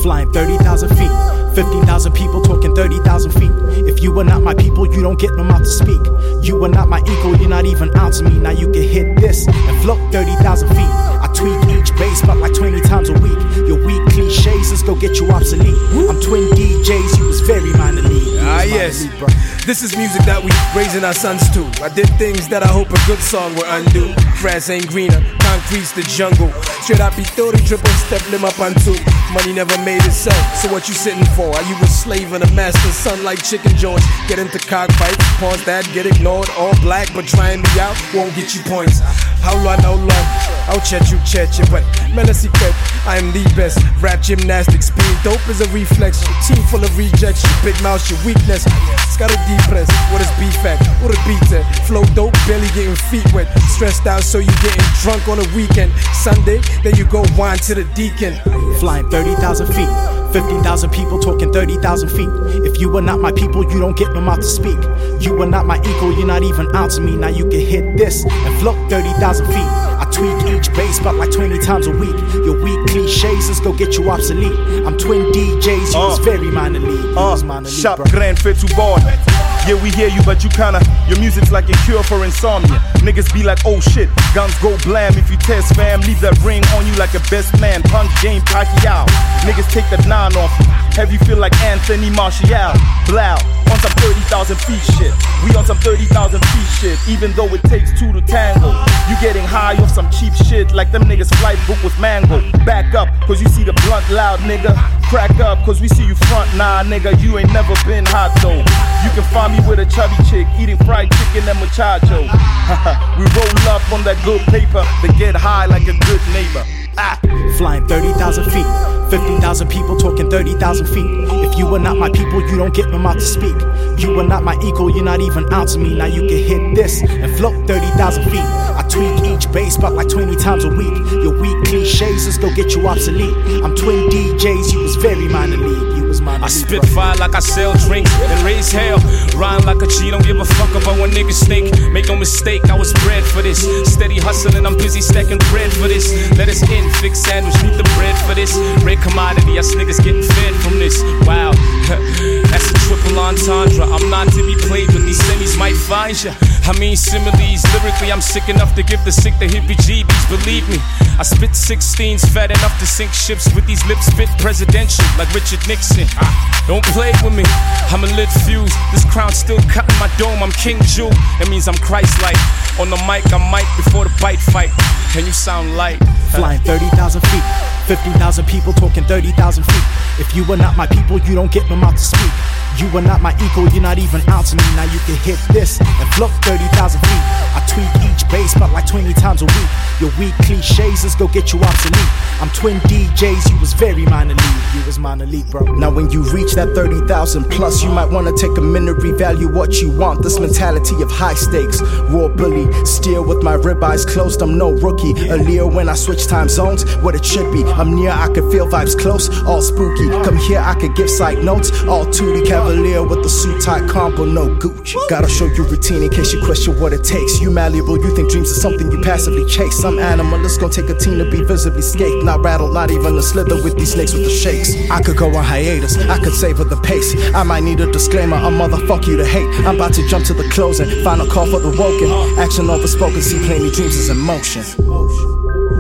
Flying 30,000 feet, 15,000 people talking 30,000 feet. If you are not my people, you don't get no mouth to speak. You are not my equal, you're not even out to me. Now you can hit this and float 30,000 feet. I tweak each bass about like 20 times a week. Your weak cliches, let's go get you obsolete. I'm twin DJs, you was very minor league. Yes. This is music that we raising our sons to. I did things that I hope a good song will undo. Grass ain't greener, concrete's the jungle. Straight up, Pitori, triple step, limb up on two. Money never made itself, so what you sitting for? Are you a slave and a master, son like Chicken George? Get into cockfights, pawns that get ignored. All black, but trying me out won't get you points. How long, I'll chat you, but Melody Pet, I am the best. Rap gymnastics, being dope is a reflex. Your team full of rejection, big mouth, your weakness. It's got a deep press, what is beef at? What a beat at? Flow dope, belly getting feet wet. Stressed out, so you getting drunk on a weekend. Sunday, then you go wine to the deacon. Flying 30,000 feet, 15,000 people talking 30,000 feet. If you are not my people, you don't get no mouth to speak. You are not my equal, you're not even out to me. Now you can hit this and float 30,000 feet. I tweak each bass about like 20 times a week. Your weak cliches, let's go get you obsolete. I'm twin DJs, you was very minor league. Shop Grand Fit to Ball. Yeah, we hear you, but you kinda, your music's like a cure for insomnia. Niggas be like, oh shit, guns go blam if you test fam. Leave that ring on you like a best man. Punch game, Pacquiao. Niggas take that 9 off you. Have you feel like Anthony Martial? Blow, on some 30,000 feet shit. We on some 30,000 feet shit. Even though it takes 2 to tango. You getting high off some cheap shit like them niggas flight book with mango. Back up, cause you see the blunt loud, nigga. Crack up, cause we see you front, nah, nigga. You ain't never been hot though. You can find me with a chubby chick, eating fried chicken and muchacho. We roll up on that good paper, to get high like a good neighbor. Flying 30,000 feet, 15,000 people talking 30,000 feet. If you are not my people, you don't get no mouth to speak. You are not my equal, you're not even out to me. Now you can hit this and float 30,000 feet. I tweak each bass about like 20 times a week. Your weak cliches, let's go get you obsolete. I'm twin DJs, you was very minor league. I spit fire like I sell drinks and raise hell. Rhyme like a G, don't give a fuck about one nigga snake. Make no mistake, I was bred for this. Steady hustling, I'm busy stacking bread for this. Let us in, fix sandwich, need the bread for this. Red commodity, us niggas getting fed from this. Wow, that's a triple entendre. I'm not to be played, but these semis might find ya. I mean similes, lyrically I'm sick enough to give the sick the hippie-jeebies. Believe me, I spit 16s, fat enough to sink ships with these lips spit presidential like Richard Nixon. Don't play with me, I'm a lit fuse. This crown still cutting my dome, I'm King Jew. That means I'm Christ-like. On the mic, I'm Mike before the bite fight. And you sound light. Flying 30,000 feet, 15,000 people talking 30,000 feet. If you are not my people, you don't get no mouth to speak. You are not my equal, you're not even out to me. Now you can hit this and float 30,000 feet. I tweak each bass about like 20 times a week. Your weak cliches, let's go get you obsolete. I'm twin DJs, you was very minor league. You was minor league, bro. Now when you reach that 30,000 plus, you might wanna take a minute, revalue what you want. This mentality of high stakes, raw bully. Still with my rib eyes closed, I'm no rookie. A Leo when I switch time zones, what it should be. I'm near, I can feel vibes close, all spooky. Come here, I could give side notes, all tooty. Cavalier with the suit tight combo, no Gucci. Gotta show you routine in case you question what it takes. You malleable, you think dreams are something you passively chase. Some animal, it's gonna take a team to be visibly skate. Not rattle, not even a slither with these snakes with the shakes. I could go on hiatus, I could savor the pace. I might need a disclaimer, a motherfuck you to hate. I'm about to jump to the closing, final call for the woken. Action over spoken, see plainly dreams is in motion.